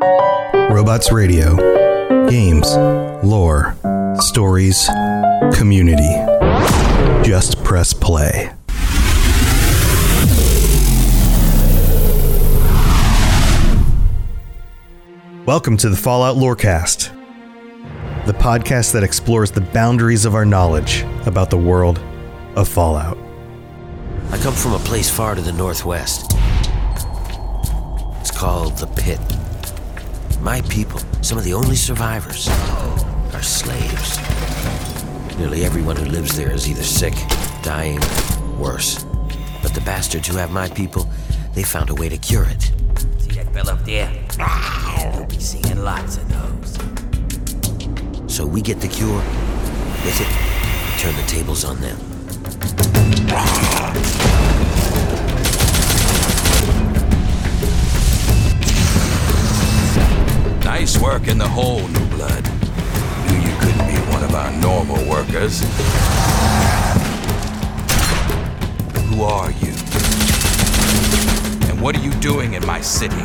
Robots Radio. Games, lore, stories, community. Just press play. Welcome to the Fallout Lorecast, the podcast that explores the boundaries of our knowledge about the world of Fallout. I come from a place far to the northwest. It's called the Pit. My people, some of the only survivors, are slaves. Nearly everyone who lives there is either sick, dying, worse. But the bastards who have my people, they found a way to cure it. See that fella up there? We'll be seeing lots of those. So we get the cure. With it, we turn the tables on them. Nice work in the hole, New Blood. Knew you couldn't be one of our normal workers. Who are you? And what are you doing in my city?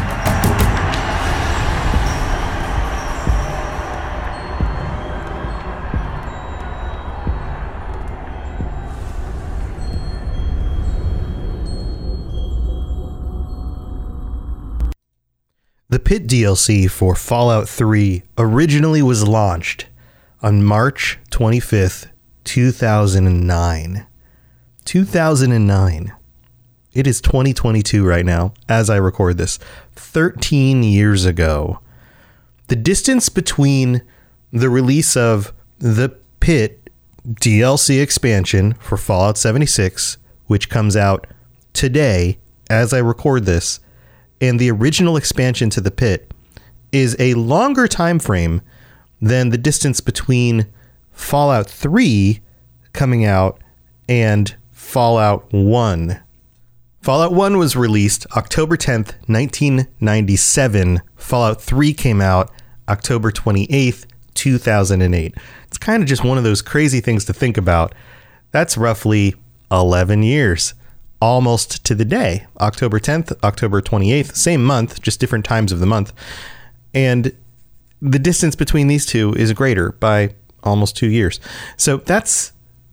The Pit DLC for Fallout 3 originally was launched on March 25th, 2009. 2009. It is 2022 right now, as I record this. 13 years ago. The distance between the release of the Pit DLC expansion for Fallout 76, which comes out today, as I record this, and the original expansion to the Pit is a longer time frame than the distance between Fallout 3 coming out and Fallout 1. Fallout 1 was released October 10th, 1997. Fallout 3 came out October 28th, 2008. It's kind of just one of those crazy things to think about. That's roughly 11 years. Almost to the day, October 10th, October 28th, same month, just different times of the month. And the distance between these two is greater by almost 2 years. So that's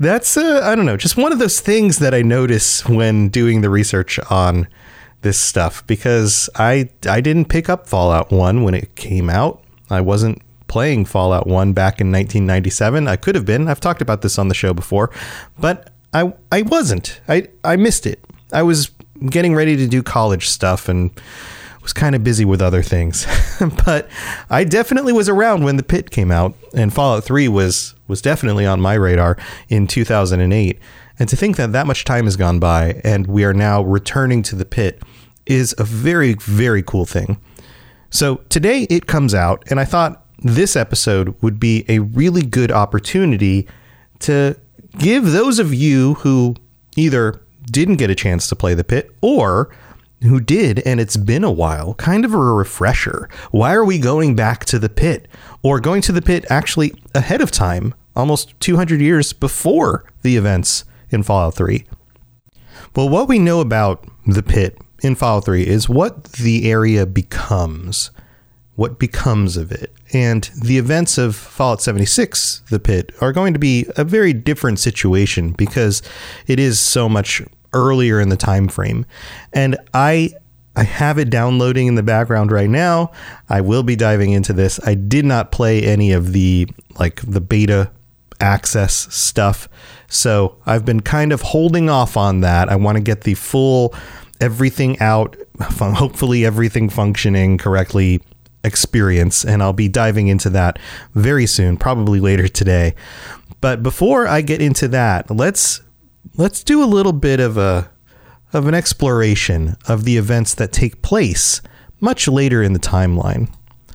I don't know, just one of those things that I notice when doing the research on this stuff, because I didn't pick up Fallout 1 when it came out. I wasn't playing Fallout 1 back in 1997. I could have been. I've talked about this on the show before, but I wasn't. I missed it. I was getting ready to do college stuff and was kind of busy with other things. But I definitely was around when the Pit came out, and Fallout 3 was definitely on my radar in 2008. And to think that much time has gone by and we are now returning to the Pit is a very, very cool thing. So today it comes out, and I thought this episode would be a really good opportunity to give those of you who either didn't get a chance to play the Pit or who did, and it's been a while, kind of a refresher. Why are we going back to the Pit, or going to the Pit actually ahead of time, almost 200 years before the events in Fallout 3? Well, what we know about the Pit in Fallout 3 is what the area becomes. What becomes of it. And the events of Fallout 76, the Pit, are going to be a very different situation because it is so much earlier in the time frame. And I have it downloading in the background right now. I will be diving into this. I did not play any of the beta access stuff, so I've been kind of holding off on that. I want to get the full everything out, hopefully everything functioning correctly experience, and I'll be diving into that very soon, probably later today. But before I get into that, let's do a little bit of an exploration of the events that take place much later in the timeline.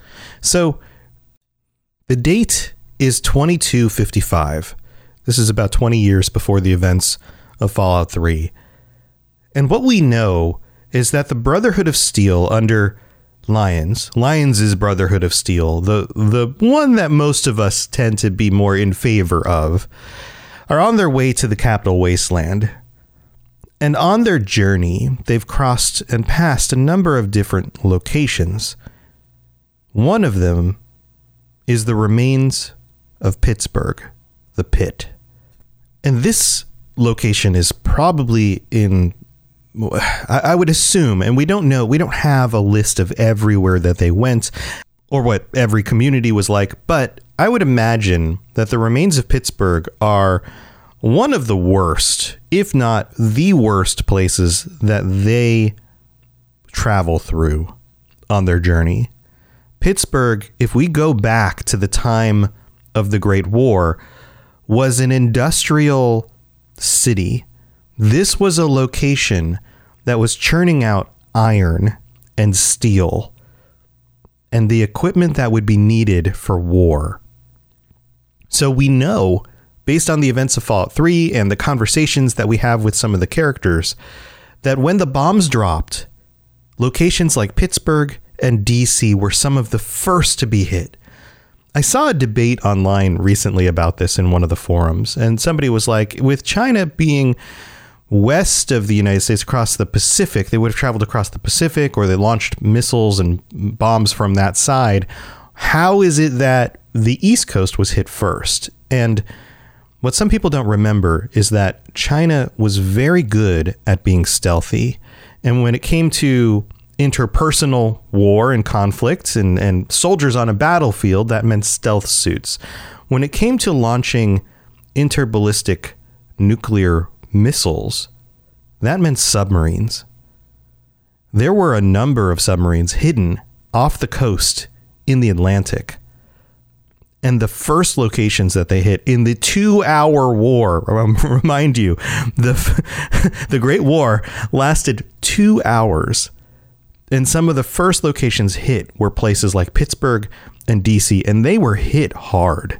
So the date is 2255. This is about 20 years before the events of Fallout 3. And what we know is that the Brotherhood of Steel under Lyons' Brotherhood of Steel, the one that most of us tend to be more in favor of, are on their way to the Capital Wasteland. And on their journey, they've crossed and passed a number of different locations. One of them is the remains of Pittsburgh, the Pit. And this location is probably in, I would assume, and we don't know, we don't have a list of everywhere that they went or what every community was like, but I would imagine that the remains of Pittsburgh are one of the worst, if not the worst places that they travel through on their journey. Pittsburgh, if we go back to the time of the Great War, was an industrial city. This was a location that was churning out iron and steel and the equipment that would be needed for war. So we know, based on the events of Fallout 3 and the conversations that we have with some of the characters, that when the bombs dropped, locations like Pittsburgh and DC were some of the first to be hit. I saw a debate online recently about this in one of the forums, and somebody was like, with China being west of the United States across the Pacific, they would have traveled across the Pacific, or they launched missiles and bombs from that side. How is it that the East Coast was hit first? And what some people don't remember is that China was very good at being stealthy. And when it came to interpersonal war and conflicts and soldiers on a battlefield, that meant stealth suits. When it came to launching interballistic nuclear missiles, that meant submarines. There were a number of submarines hidden off the coast in the Atlantic. And the first locations that they hit in the 2-hour war, remind you, the Great War lasted 2 hours. And some of the first locations hit were places like Pittsburgh and DC, and they were hit hard.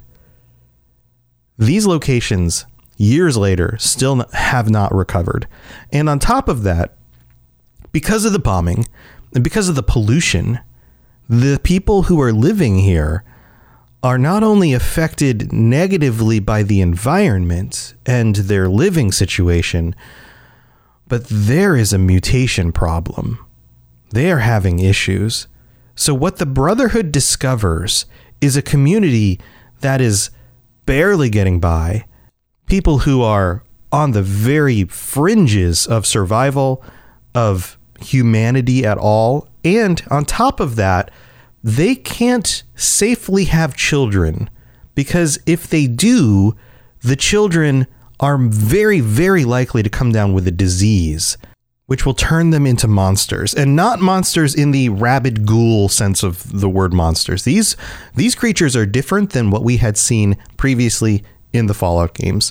These locations, years later, still have not recovered. And on top of that, because of the bombing and because of the pollution, the people who are living here are not only affected negatively by the environment and their living situation, but there is a mutation problem. They are having issues. So what the Brotherhood discovers is a community that is barely getting by, people who are on the very fringes of survival, of humanity at all. And on top of that, they can't safely have children, because if they do, the children are very, very likely to come down with a disease, which will turn them into monsters, and not monsters in the rabid ghoul sense of the word monsters. These creatures are different than what we had seen previously in the Fallout games.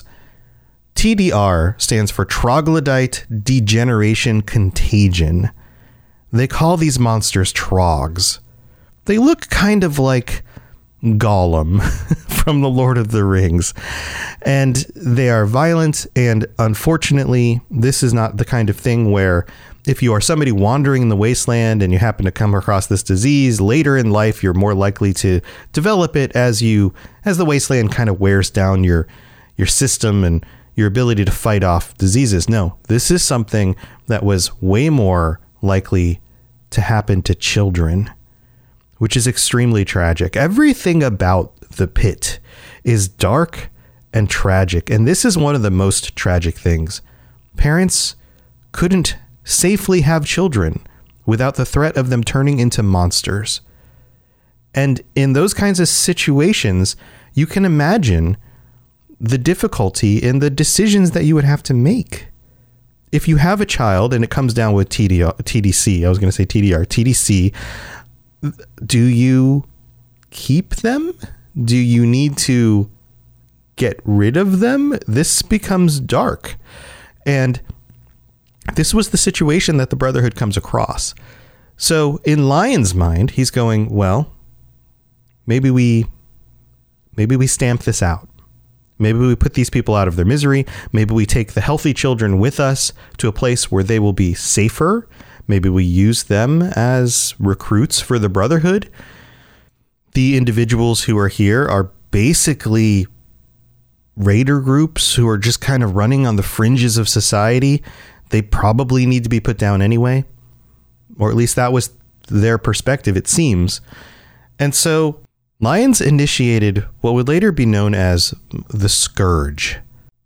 TDR stands for Troglodyte Degeneration Contagion. They call these monsters trogs. They look kind of like Gollum from The Lord of the Rings, and they are violent, and unfortunately this is not the kind of thing where if you are somebody wandering in the wasteland and you happen to come across this disease later in life, you're more likely to develop it as the wasteland kind of wears down your system and your ability to fight off diseases. No, this is something that was way more likely to happen to children, which is extremely tragic. Everything about the Pit is dark and tragic, and this is one of the most tragic things. Parents couldn't safely have children without the threat of them turning into monsters. And in those kinds of situations, you can imagine the difficulty in the decisions that you would have to make. If you have a child and it comes down with TDC, I was going to say TDR, TDC, do you keep them? Do you need to get rid of them? This becomes dark. And this was the situation that the Brotherhood comes across. So in Lion's mind, he's going, well, maybe we stamp this out. Maybe we put these people out of their misery. Maybe we take the healthy children with us to a place where they will be safer. Maybe we use them as recruits for the Brotherhood. The individuals who are here are basically raider groups who are just kind of running on the fringes of society. They probably need to be put down anyway. Or at least that was their perspective, it seems. And so Lyons initiated what would later be known as the Scourge.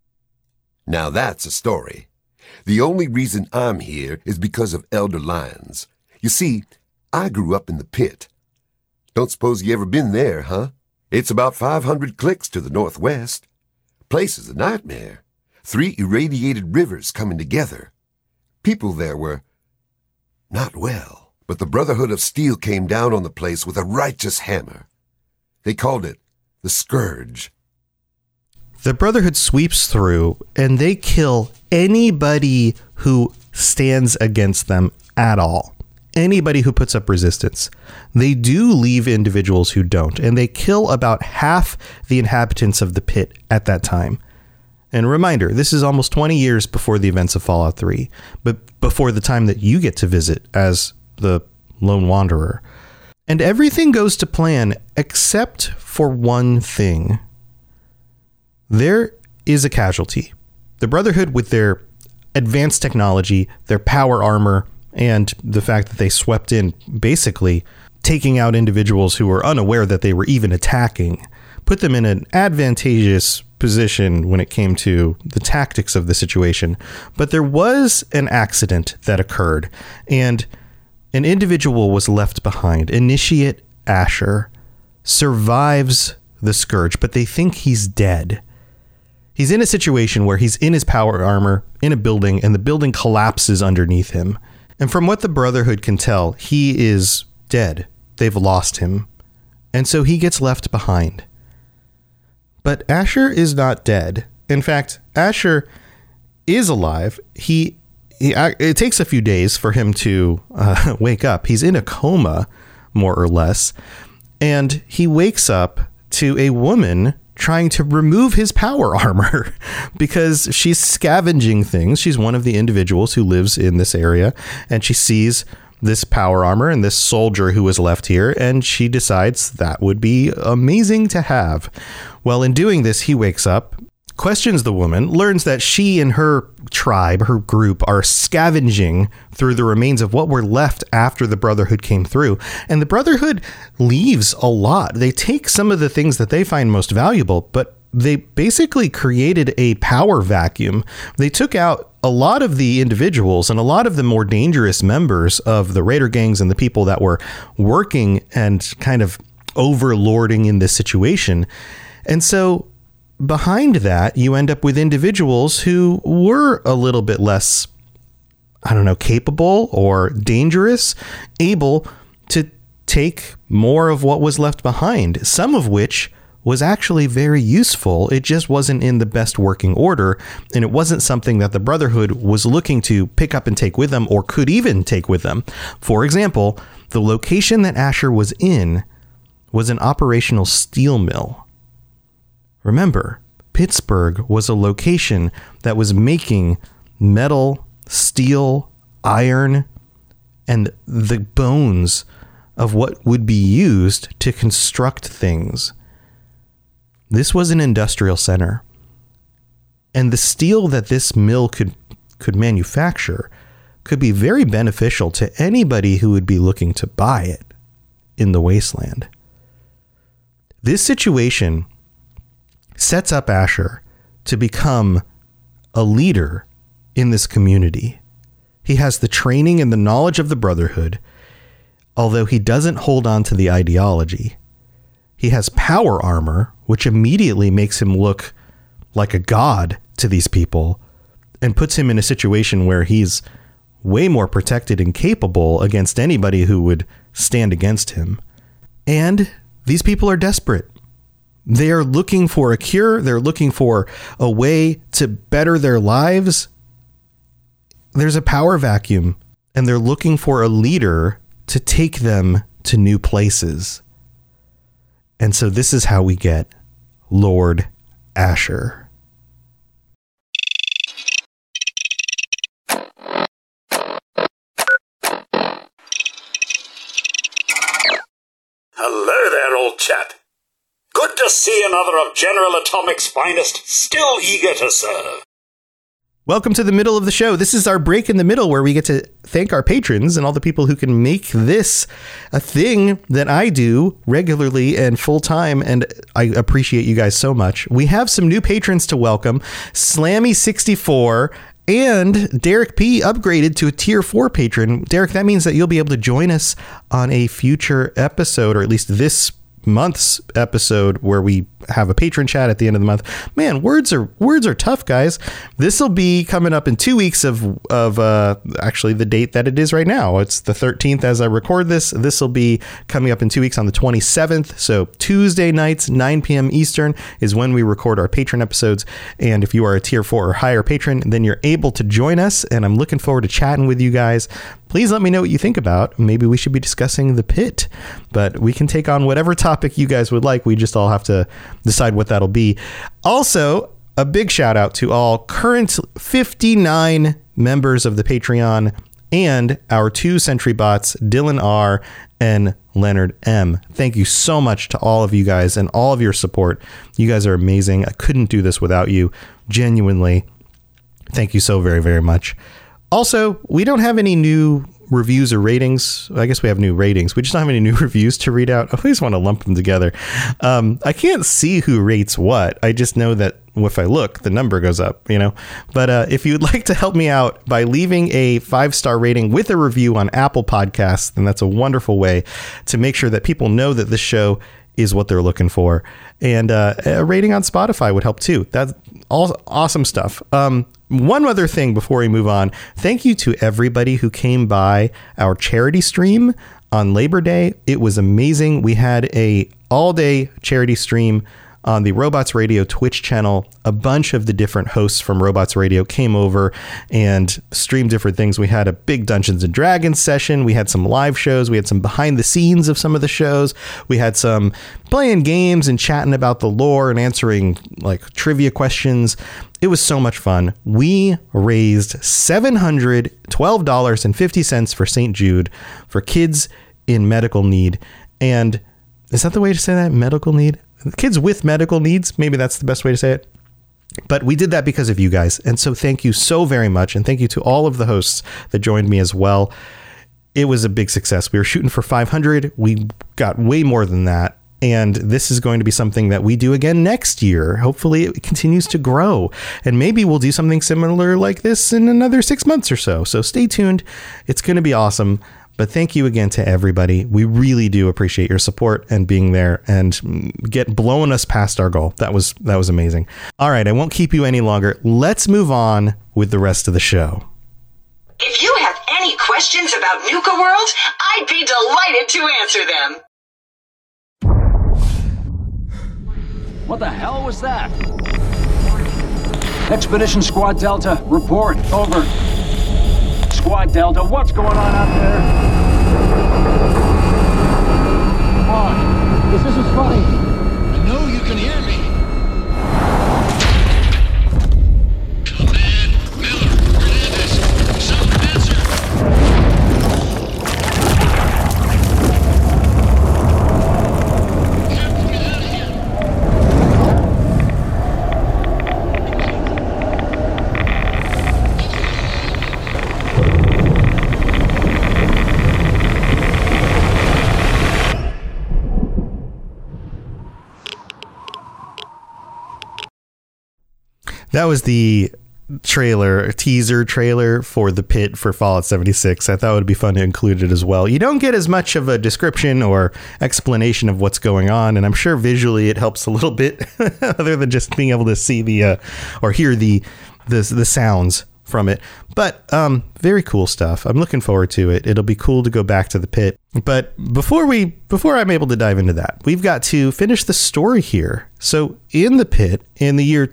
Now that's a story. The only reason I'm here is because of Elder Lyons. You see, I grew up in the pit. Don't suppose you ever been there, huh? It's about 500 clicks to the northwest. Place is a nightmare. 3 irradiated rivers coming together. People there were not well, but the Brotherhood of Steel came down on the place with a righteous hammer. They called it the Scourge. The Brotherhood sweeps through and they kill anybody who stands against them at all. Anybody who puts up resistance. They do leave individuals who don't, and they kill about half the inhabitants of the pit at that time. And a reminder, this is almost 20 years before the events of Fallout 3, but before the time that you get to visit as the Lone Wanderer. And everything goes to plan except for one thing. There is a casualty. The Brotherhood, with their advanced technology, their power armor, and the fact that they swept in, basically taking out individuals who were unaware that they were even attacking, put them in an advantageous position when it came to the tactics of the situation. But there was an accident that occurred, and an individual was left behind. Initiate Asher survives the Scourge, but they think he's dead. He's in a situation where he's in his power armor in a building, and the building collapses underneath him. And from what the Brotherhood can tell, he is dead. They've lost him. And so he gets left behind. But Asher is not dead. In fact, Asher is alive. It takes a few days for him to wake up. He's in a coma, more or less. And he wakes up to a woman trying to remove his power armor because she's scavenging things. She's one of the individuals who lives in this area, and she sees this power armor and this soldier who was left here, and she decides that would be amazing to have. Well, in doing this, he wakes up, questions the woman, learns that she and her tribe, her group, are scavenging through the remains of what were left after the Brotherhood came through. And the Brotherhood leaves a lot. They take some of the things that they find most valuable, but they basically created a power vacuum. They took out a lot of the individuals and a lot of the more dangerous members of the raider gangs and the people that were working and kind of overlording in this situation. And so behind that, you end up with individuals who were a little bit less, capable or dangerous, able to take more of what was left behind, some of which was actually very useful. It just wasn't in the best working order, and it wasn't something that the Brotherhood was looking to pick up and take with them or could even take with them. For example, the location that Asher was in was an operational steel mill. Remember, Pittsburgh was a location that was making metal, steel, iron, and the bones of what would be used to construct things. This was an industrial center. And the steel that this mill could manufacture could be very beneficial to anybody who would be looking to buy it in the wasteland. This situation sets up Asher to become a leader in this community. He has the training and the knowledge of the Brotherhood, although he doesn't hold on to the ideology. He has power armor, which immediately makes him look like a god to these people and puts him in a situation where he's way more protected and capable against anybody who would stand against him. And these people are desperate. They are looking for a cure. They're looking for a way to better their lives. There's a power vacuum, and they're looking for a leader to take them to new places. And so this is how we get Lord Asher. Hello there, old chap. Good to see another of General Atomic's finest, still eager to serve. Welcome to the middle of the show. This is our break in the middle where we get to thank our patrons and all the people who can make this a thing that I do regularly and full time. And I appreciate you guys so much. We have some new patrons to welcome. Slammy64 and Derek P upgraded to a tier 4 patron. Derek, that means that you'll be able to join us on a future episode, or at least this month's episode, where we have a patron chat at the end of the month. Man, words are tough, guys. This will be coming up in 2 weeks of actually the date that it is right now. It's the 13th as I record this. This will be coming up in 2 weeks on the 27th. So Tuesday nights, 9 p.m. Eastern is when we record our patron episodes. And if you are a tier 4 or higher patron, then you're able to join us. And I'm looking forward to chatting with you guys. Please let me know what you think about. Maybe we should be discussing the pit, but we can take on whatever topic you guys would like. We just all have to decide what that'll be. Also, a big shout out to all current 59 members of the Patreon and our 2 Sentry bots, Dylan R and Leonard M. Thank you so much to all of you guys and all of your support. You guys are amazing. I couldn't do this without you. Genuinely. Thank you so very, very much. Also, we don't have any new reviews or ratings. I guess we have new ratings. We just don't have any new reviews to read out. I always want to lump them together. I can't see who rates what. I just know that if I look, the number goes up, you know. But if you'd like to help me out by leaving a 5-star rating with a review on Apple Podcasts, then that's a wonderful way to make sure that people know that this show is what they're looking for. And a rating on Spotify would help too. That's all awesome stuff. One other thing before we move on. Thank you to everybody who came by our charity stream on Labor Day. It was amazing. We had a all-day charity stream on the Robots Radio Twitch channel. A bunch of the different hosts from Robots Radio came over and streamed different things. We had a big Dungeons and Dragons session. We had some live shows. We had some behind the scenes of some of the shows. We had some playing games and chatting about the lore and answering like trivia questions. It was so much fun. We raised $712.50 for St. Jude for kids in medical need. And is that the way to say that? Medical need? Kids with medical needs. Maybe that's the best way to say it. But we did that because of you guys. And so thank you so very much. And thank you to all of the hosts that joined me as well. It was a big success. We were shooting for 500. We got way more than that. And this is going to be something that we do again next year. Hopefully it continues to grow. And maybe we'll do something similar like this in another 6 months or so. So stay tuned. It's going to be awesome. But thank you again to everybody. We really do appreciate your support and being there and blowing us past our goal. That was amazing. All right, I won't keep you any longer. Let's move on with the rest of the show. If you have any questions about Nuka World, I'd be delighted to answer them. What the hell was that? Expedition Squad Delta, report. Over. Squad Delta, what's going on out there? Come on. This isn't funny. I know you can hear me. Command, Miller, Hernandez, sound answer. We have to get out of here. That was the teaser trailer for The Pit for Fallout 76. I thought it would be fun to include it as well. You don't get as much of a description or explanation of what's going on, and I'm sure visually it helps a little bit other than just being able to see the or hear the sounds from it. But very cool stuff. I'm looking forward to it. It'll be cool to go back to the pit. But before I'm able to dive into that, we've got to finish the story here. So in the pit, in the year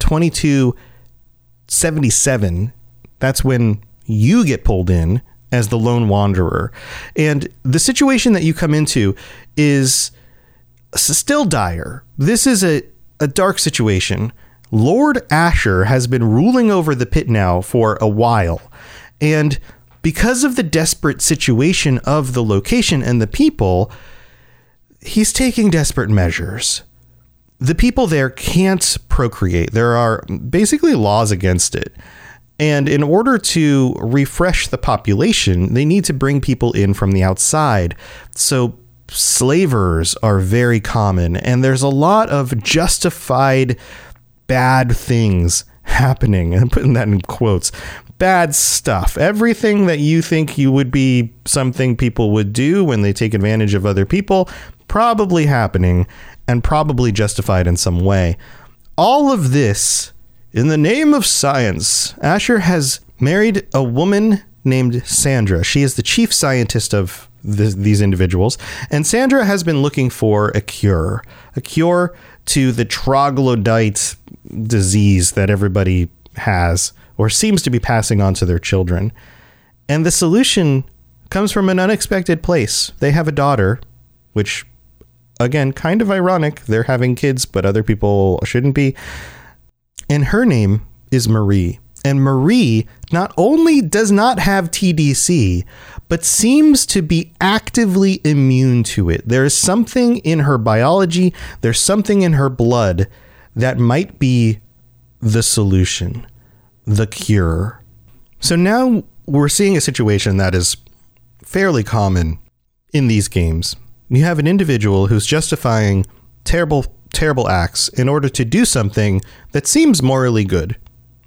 2277, that's when you get pulled in as the lone wanderer. And the situation that you come into is still dire. This is a dark situation. Lord Asher has been ruling over the pit now for a while. And because of the desperate situation of the location and the people, he's taking desperate measures. The people there can't procreate. There are basically laws against it. And in order to refresh the population, they need to bring people in from the outside. So slavers are very common, and there's a lot of justified bad things happening. I'm putting that in quotes. Bad stuff. Everything that you think you would be something people would do when they take advantage of other people, probably happening and probably justified in some way. All of this in the name of science. Asher has married a woman named Sandra. She is the chief scientist of these individuals. And Sandra has been looking for a cure to the troglodyte disease that everybody has or seems to be passing on to their children. And the solution comes from an unexpected place. They have a daughter, which, again, kind of ironic. They're having kids, but other people shouldn't be. And her name is Marie. And Marie not only does not have TDC, but seems to be actively immune to it. There is something in her biology, there's something in her blood that might be the solution, the cure. So now we're seeing a situation that is fairly common in these games. You have an individual who's justifying terrible acts in order to do something that seems morally good.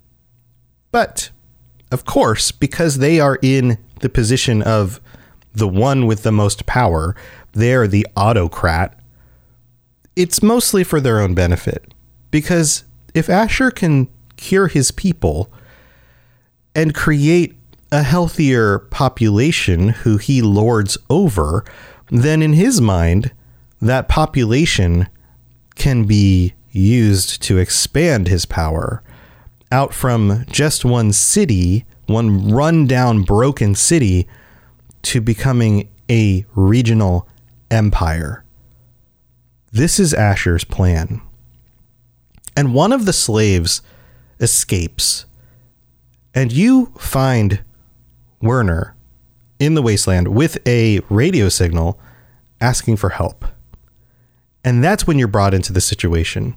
But, of course, because they are in the position of the one with the most power, they're the autocrat, it's mostly for their own benefit. Because if Asher can cure his people and create a healthier population who he lords over, then in his mind, that population can be used to expand his power out from just one city, one rundown, broken city, to becoming a regional empire. This is Asher's plan. And one of the slaves escapes, and you find Werner in the wasteland with a radio signal asking for help. And that's when you're brought into the situation.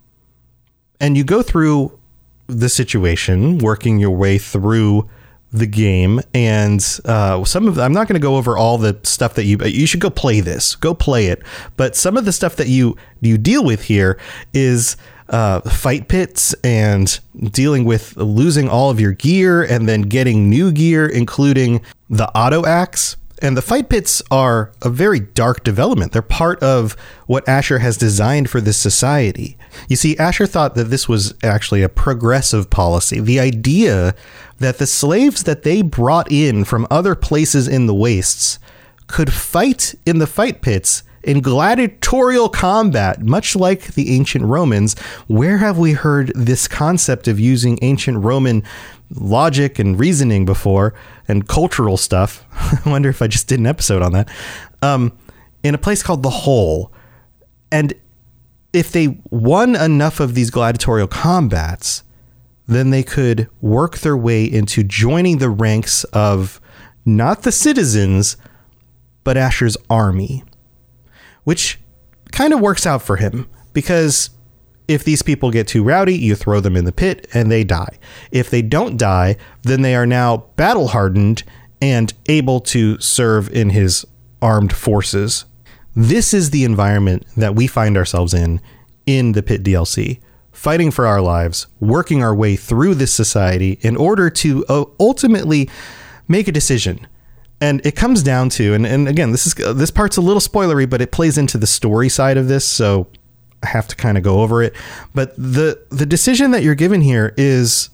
And you go through the situation, working your way through the game. And I'm not going to go over all the stuff that you should go play this. Go play it. But some of the stuff that you deal with here is fight pits and dealing with losing all of your gear and then getting new gear, including the auto axe. And the fight pits are a very dark development. They're part of what Asher has designed for this society. You see, Asher thought that this was actually a progressive policy. The idea that the slaves that they brought in from other places in the wastes could fight in the fight pits in gladiatorial combat, much like the ancient Romans. Where have we heard this concept of using ancient Roman logic and reasoning before, and cultural stuff? I wonder if I just did an episode on that. In a place called The Hole. And if they won enough of these gladiatorial combats, then they could work their way into joining the ranks of not the citizens, but Asher's army, which kind of works out for him, because if these people get too rowdy, you throw them in the pit and they die. If they don't die, then they are now battle hardened and able to serve in his armed forces. This is the environment that we find ourselves in the Pit DLC, fighting for our lives, working our way through this society in order to ultimately make a decision. And it comes down to, and again, this part's a little spoilery, but it plays into the story side of this, so I have to kind of go over it. But the decision that you're given here is,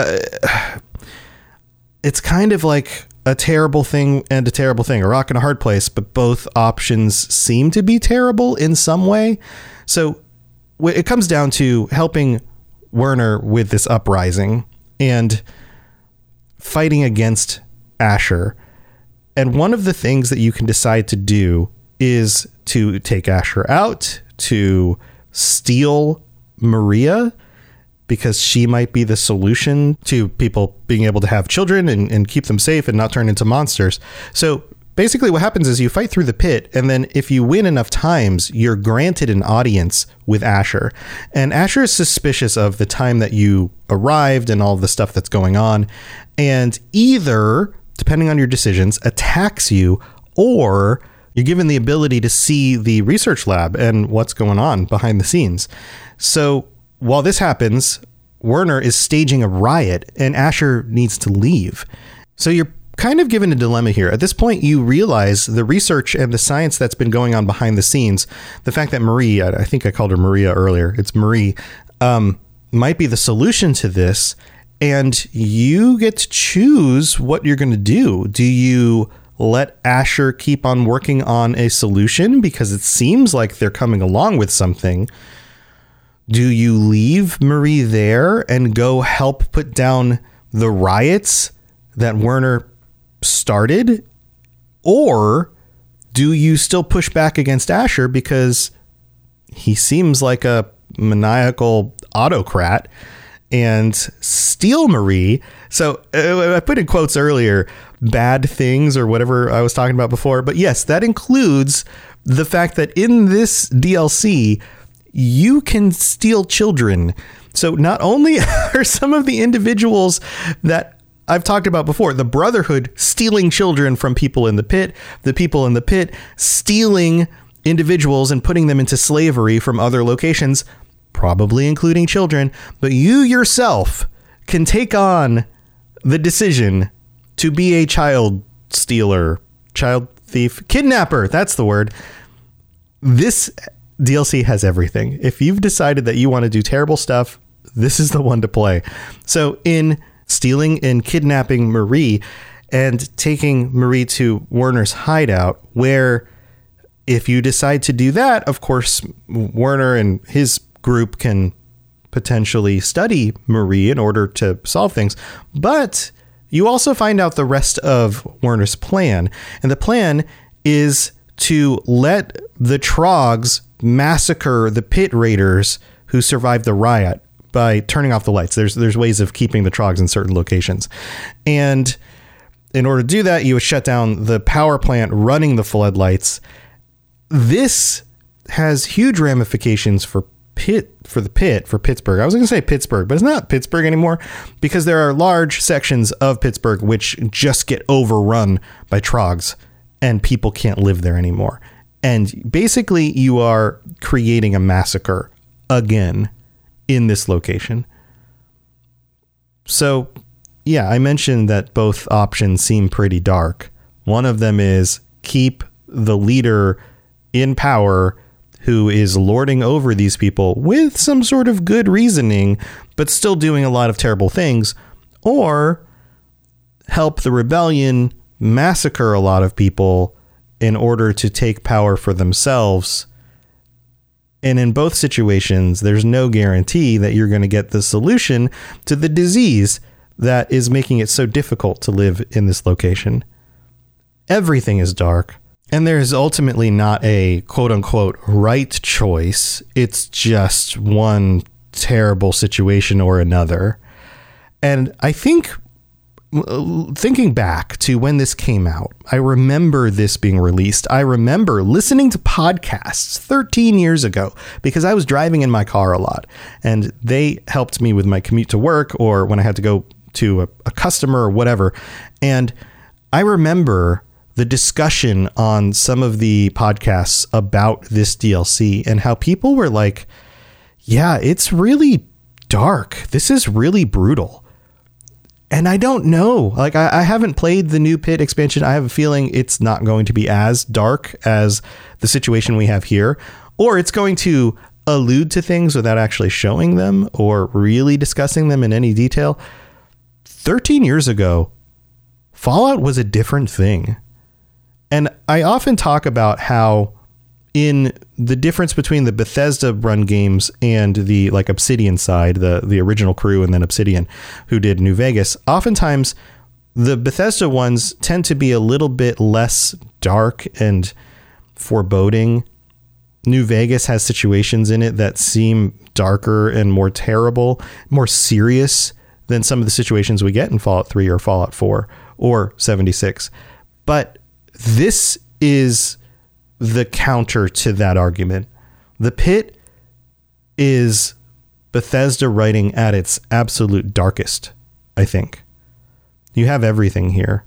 it's kind of like a terrible thing and a terrible thing, a rock and a hard place, but both options seem to be terrible in some way. So it comes down to helping Werner with this uprising and fighting against Asher. And one of the things that you can decide to do is to take Asher out, to steal Maria, because she might be the solution to people being able to have children and keep them safe and not turn into monsters. So basically what happens is you fight through the pit, and then if you win enough times, you're granted an audience with Asher. And Asher is suspicious of the time that you arrived and all the stuff that's going on, and either, depending on your decisions, attacks you, or you're given the ability to see the research lab and what's going on behind the scenes. So while this happens, Werner is staging a riot and Asher needs to leave. So you're kind of given a dilemma here. At this point, you realize the research and the science that's been going on behind the scenes, the fact that Marie, I think I called her Maria earlier, it's Marie, might be the solution to this. And you get to choose what you're going to do. Do you let Asher keep on working on a solution because it seems like they're coming along with something? Do you leave Marie there and go help put down the riots that Werner started? Or do you still push back against Asher because he seems like a maniacal autocrat and steal Marie? So I put in quotes earlier, bad things or whatever I was talking about before. But yes, that includes the fact that in this DLC, you can steal children. So not only are some of the individuals that I've talked about before, the Brotherhood stealing children from people in the pit, the people in the pit stealing individuals and putting them into slavery from other locations, probably including children, but you yourself can take on the decision to be a child stealer, child thief, kidnapper. That's the word. This DLC has everything. If you've decided that you want to do terrible stuff, this is the one to play. So in stealing and kidnapping Marie and taking Marie to Werner's hideout, where if you decide to do that, of course, Werner and his group can potentially study Marie in order to solve things. But you also find out the rest of Werner's plan. And the plan is to let the Trogs massacre the pit raiders who survived the riot by turning off the lights. There's ways of keeping the Trogs in certain locations. And in order to do that, you would shut down the power plant running the floodlights. This has huge ramifications for Pittsburgh. I was going to say Pittsburgh, but it's not Pittsburgh anymore because there are large sections of Pittsburgh which just get overrun by Trogs and people can't live there anymore. And basically you are creating a massacre again in this location. So yeah, I mentioned that both options seem pretty dark. One of them is keep the leader in power who is lording over these people with some sort of good reasoning, but still doing a lot of terrible things, or help the rebellion massacre a lot of people in order to take power for themselves. And in both situations, there's no guarantee that you're going to get the solution to the disease that is making it so difficult to live in this location. Everything is dark. And there is ultimately not a quote unquote right choice. It's just one terrible situation or another. And I think thinking back to when this came out, I remember this being released. I remember listening to podcasts 13 years ago because I was driving in my car a lot and they helped me with my commute to work or when I had to go to a customer or whatever. And I remember the discussion on some of the podcasts about this DLC and how people were like, yeah, it's really dark. This is really brutal. And I don't know, like I haven't played the new Pit expansion. I have a feeling it's not going to be as dark as the situation we have here, or it's going to allude to things without actually showing them or really discussing them in any detail. 13 years ago, Fallout was a different thing. And I often talk about how in the difference between the Bethesda run games and the like Obsidian side, the original crew and then Obsidian who did New Vegas, oftentimes the Bethesda ones tend to be a little bit less dark and foreboding. New Vegas has situations in it that seem darker and more terrible, more serious than some of the situations we get in Fallout 3 or Fallout 4 or 76. But this is the counter to that argument. The Pit is Bethesda writing at its absolute darkest, I think. You have everything here.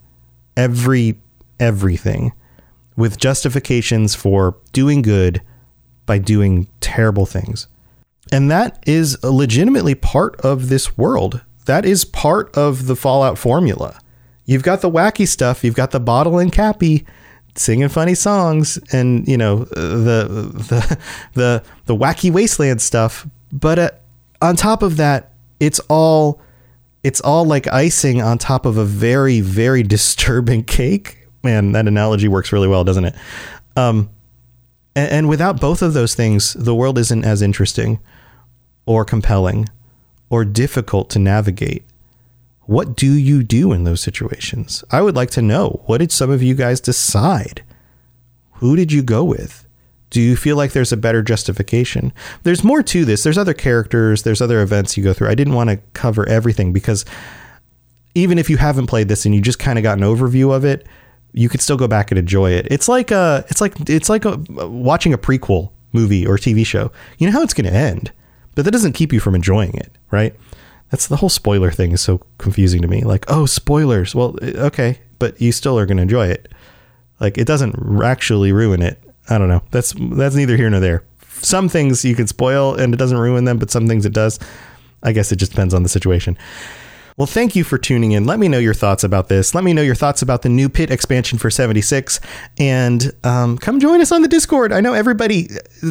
Everything. With justifications for doing good by doing terrible things. And that is legitimately part of this world. That is part of the Fallout formula. You've got the wacky stuff. You've got the Bottle and Cappy singing funny songs, and the wacky wasteland stuff. But on top of that, it's all like icing on top of a very, very disturbing cake. Man, that analogy works really well, doesn't it? And without both of those things, the world isn't as interesting or compelling or difficult to navigate. What do you do in those situations? I would like to know. What did some of you guys decide? Who did you go with? Do you feel like there's a better justification? There's more to this. There's other characters. There's other events you go through. I didn't want to cover everything because even if you haven't played this and you just kind of got an overview of it, you could still go back and enjoy it. It's like watching a prequel movie or TV show. You know how it's going to end, but that doesn't keep you from enjoying it, right? That's the whole spoiler thing is so confusing to me. Like, oh, spoilers. Well, okay, but you still are going to enjoy it. Like, it doesn't actually ruin it. I don't know. That's neither here nor there. Some things you can spoil and it doesn't ruin them, but some things it does. I guess it just depends on the situation. Well, thank you for tuning in. Let me know your thoughts about this. Let me know your thoughts about the new Pit expansion for 76. And come join us on the Discord. I know every day,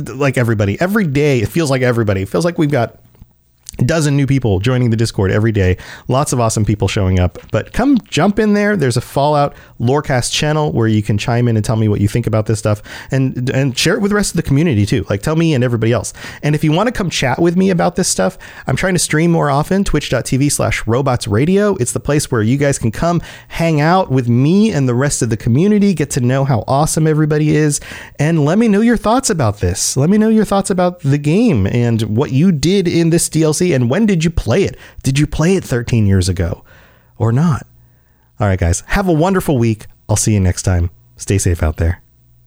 it feels like everybody. It feels like we've got a dozen new people joining the Discord every day. Lots of awesome people showing up. But come jump in there. There's a Fallout Lorecast channel where you can chime in and tell me what you think about this stuff and share it with the rest of the community too. Like, tell me and everybody else. And if you want to come chat with me about this stuff, I'm trying to stream more often. Twitch.tv/robotsradio. It's the place where you guys can come hang out with me and the rest of the community, get to know how awesome everybody is, and let me know your thoughts about this. Let me know your thoughts about the game and what you did in this DLC. And when did you play it? Did you play it 13 years ago or not? All right, guys, have a wonderful week. I'll see you next time. Stay safe out there.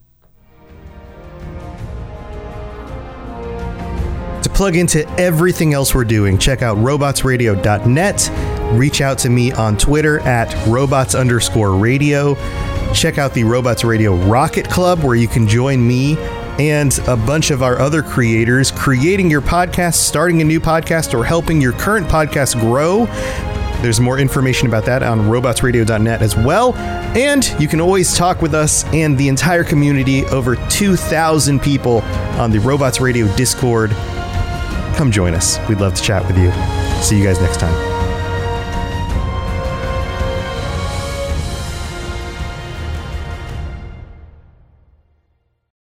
To plug into everything else we're doing, check out robotsradio.net. Reach out to me on Twitter at robots_radio. Check out the Robots Radio Rocket Club, where you can join me and a bunch of our other creators creating your podcast, starting a new podcast, or helping your current podcast grow. There's more information about that on robotsradio.net as well. And you can always talk with us and the entire community, over 2,000 people on the Robots Radio Discord. Come join us. We'd love to chat with you. See you guys next time.